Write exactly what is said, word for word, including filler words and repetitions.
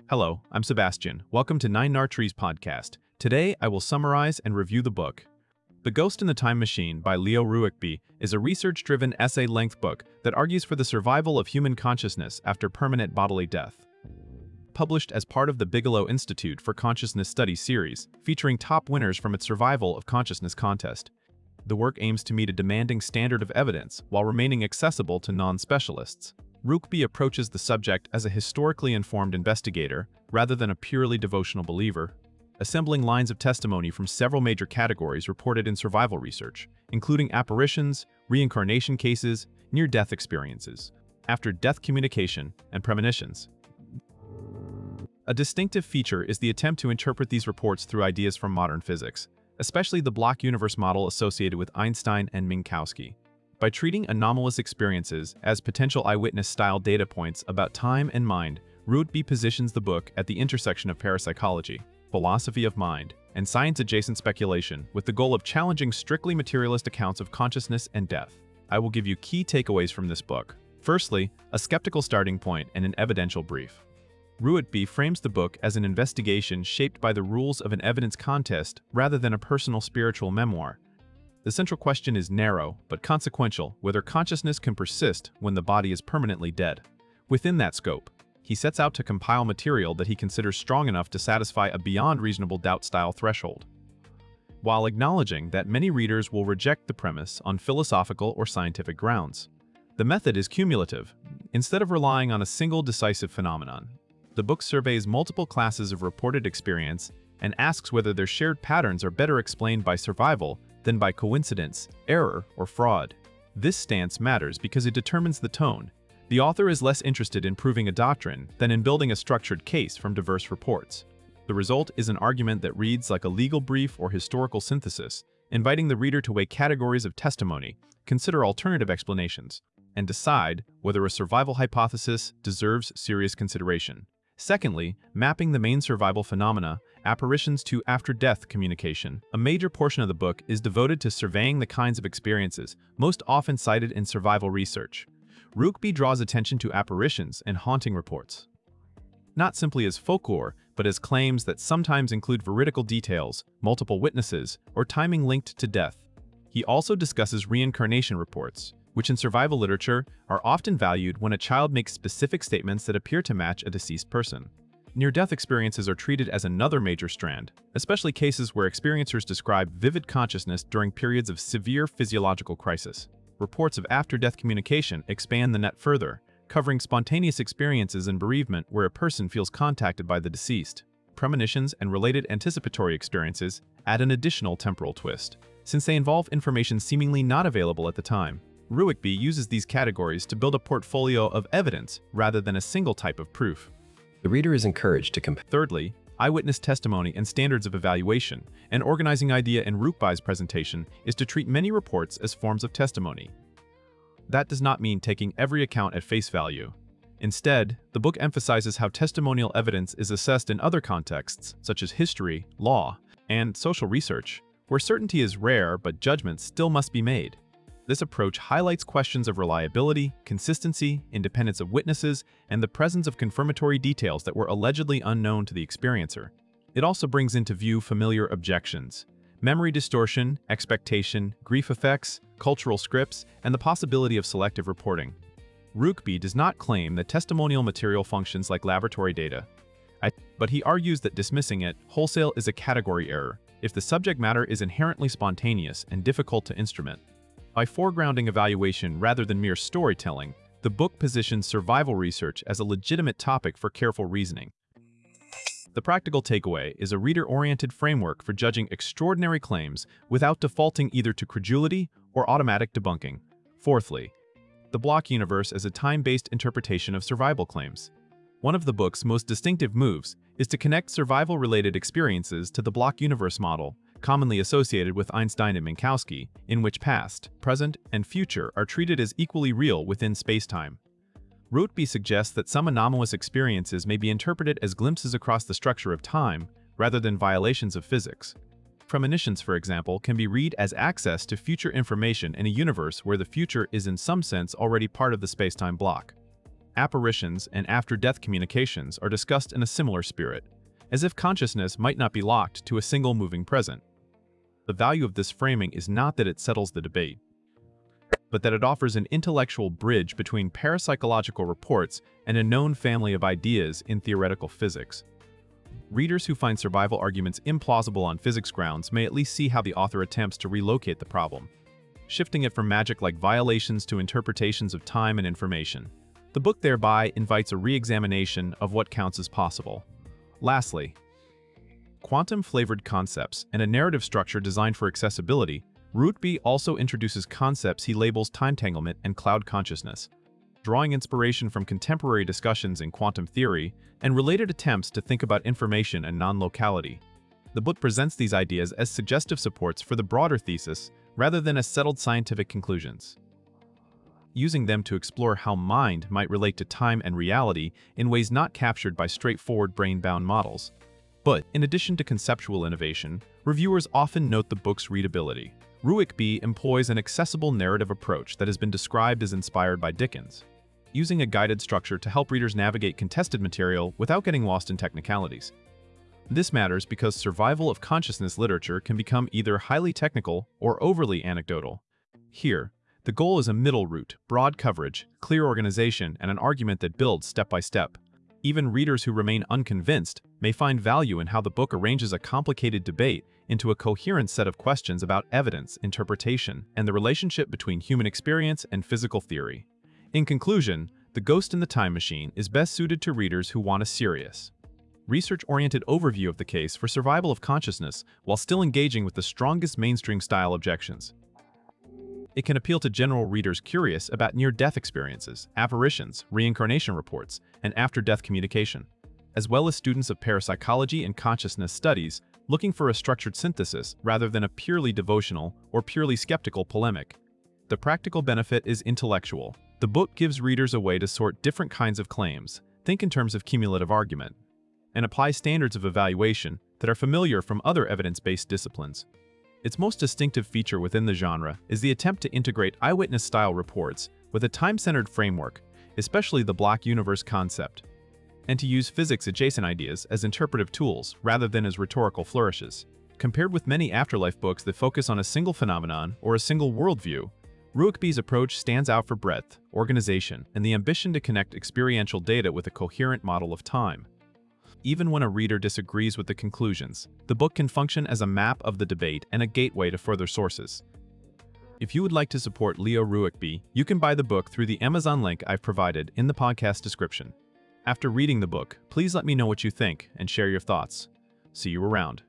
Hello, I'm Sebastian. Welcome to Nine Nartrees podcast. Today, I will summarize and review the book. The Ghost in the Time Machine by Leo Ruekbe is a research-driven essay-length book that argues for the survival of human consciousness after permanent bodily death. Published as part of the Bigelow Institute for Consciousness Studies series, featuring top winners from its Survival of Consciousness contest. The work aims to meet a demanding standard of evidence while remaining accessible to non-specialists. Ruekbe approaches the subject as a historically informed investigator rather than a purely devotional believer, assembling lines of testimony from several major categories reported in survival research, including apparitions, reincarnation cases, near-death experiences, after-death communication, and premonitions. A distinctive feature is the attempt to interpret these reports through ideas from modern physics, especially the block universe model associated with Einstein and Minkowski. By treating anomalous experiences as potential eyewitness-style data points about time and mind, Ruekbe positions the book at the intersection of parapsychology, philosophy of mind, and science-adjacent speculation with the goal of challenging strictly materialist accounts of consciousness and death. I will give you key takeaways from this book. Firstly, a skeptical starting point and an evidential brief. Ruekbe frames the book as an investigation shaped by the rules of an evidence contest rather than a personal spiritual memoir. The central question is narrow, but consequential, whether consciousness can persist when the body is permanently dead. Within that scope, he sets out to compile material that he considers strong enough to satisfy a beyond reasonable doubt-style threshold. While acknowledging that many readers will reject the premise on philosophical or scientific grounds. The method is cumulative. Instead of relying on a single decisive phenomenon, the book surveys multiple classes of reported experience and asks whether their shared patterns are better explained by survival than by coincidence, error, or fraud. This stance matters because it determines the tone. The author is less interested in proving a doctrine than in building a structured case from diverse reports. The result is an argument that reads like a legal brief or historical synthesis, inviting the reader to weigh categories of testimony, consider alternative explanations, and decide whether a survival hypothesis deserves serious consideration. Secondly, mapping the main survival phenomena, apparitions to after-death communication. A major portion of the book is devoted to surveying the kinds of experiences most often cited in survival research. Ruekbe draws attention to apparitions and haunting reports, not simply as folklore, but as claims that sometimes include veridical details, multiple witnesses, or timing linked to death. He also discusses reincarnation reports, which in survival literature are often valued when a child makes specific statements that appear to match a deceased person. Near-death experiences are treated as another major strand, especially cases where experiencers describe vivid consciousness during periods of severe physiological crisis. Reports of after-death communication expand the net further, covering spontaneous experiences in bereavement where a person feels contacted by the deceased. Premonitions and related anticipatory experiences add an additional temporal twist, since they involve information seemingly not available at the time. Ruekbe uses these categories to build a portfolio of evidence rather than a single type of proof. The reader is encouraged to compare. Thirdly, eyewitness testimony and standards of evaluation. An organizing idea in Ruekbe's presentation is to treat many reports as forms of testimony. That does not mean taking every account at face value. Instead, the book emphasizes how testimonial evidence is assessed in other contexts, such as history, law, and social research, where certainty is rare but judgments still must be made. This approach highlights questions of reliability, consistency, independence of witnesses, and the presence of confirmatory details that were allegedly unknown to the experiencer. It also brings into view familiar objections: memory distortion, expectation, grief effects, cultural scripts, and the possibility of selective reporting. Ruekbe does not claim that testimonial material functions like laboratory data, but he argues that dismissing it wholesale is a category error if the subject matter is inherently spontaneous and difficult to instrument. By foregrounding evaluation rather than mere storytelling, the book positions survival research as a legitimate topic for careful reasoning. The practical takeaway is a reader-oriented framework for judging extraordinary claims without defaulting either to credulity or automatic debunking. Fourthly, the block universe as a time-based interpretation of survival claims. One of the book's most distinctive moves is to connect survival-related experiences to the block universe model, commonly associated with Einstein and Minkowski, in which past, present, and future are treated as equally real within spacetime. Ruekbe suggests that some anomalous experiences may be interpreted as glimpses across the structure of time, rather than violations of physics. Premonitions, for example, can be read as access to future information in a universe where the future is in some sense already part of the spacetime block. apparitions, and after-death communications are discussed in a similar spirit, as if consciousness might not be locked to a single moving present. The value of this framing is not that it settles the debate, but that it offers an intellectual bridge between parapsychological reports and a known family of ideas in theoretical physics. Readers who find survival arguments implausible on physics grounds may at least see how the author attempts to relocate the problem, shifting it from magic-like violations to interpretations of time and information. The book thereby invites a re-examination of what counts as possible. Lastly, quantum-flavored concepts and a narrative structure designed for accessibility, Ruekbe also introduces concepts he labels time-tanglement and cloud consciousness, drawing inspiration from contemporary discussions in quantum theory and related attempts to think about information and non-locality. The book presents these ideas as suggestive supports for the broader thesis rather than as settled scientific conclusions, using them to explore how mind might relate to time and reality in ways not captured by straightforward brain-bound models. But, in addition to conceptual innovation, reviewers often note the book's readability. Ruekbe employs an accessible narrative approach that has been described as inspired by Dickens, using a guided structure to help readers navigate contested material without getting lost in technicalities. This matters because survival of consciousness literature can become either highly technical or overly anecdotal. Here, the goal is a middle route, broad coverage, clear organization, and an argument that builds step by step. Even readers who remain unconvinced may find value in how the book arranges a complicated debate into a coherent set of questions about evidence, interpretation, and the relationship between human experience and physical theory. In conclusion, The Ghost in the Time Machine is best suited to readers who want a serious, research-oriented overview of the case for survival of consciousness while still engaging with the strongest mainstream-style objections. It can appeal to general readers curious about near-death experiences, apparitions, reincarnation reports, and after-death communication, as well as students of parapsychology and consciousness studies looking for a structured synthesis rather than a purely devotional or purely skeptical polemic. The practical benefit is intellectual. The book gives readers a way to sort different kinds of claims, think in terms of cumulative argument, and apply standards of evaluation that are familiar from other evidence-based disciplines. Its most distinctive feature within the genre is the attempt to integrate eyewitness-style reports with a time-centered framework, especially the Black universe concept, and to use physics-adjacent ideas as interpretive tools rather than as rhetorical flourishes. Compared with many afterlife books that focus on a single phenomenon or a single worldview, Ruekbe's approach stands out for breadth, organization, and the ambition to connect experiential data with a coherent model of time. Even when a reader disagrees with the conclusions, the book can function as a map of the debate and a gateway to further sources. If you would like to support Leo Ruekbe, you can buy the book through the Amazon link I've provided in the podcast description. After reading the book, please let me know what you think and share your thoughts. See you around.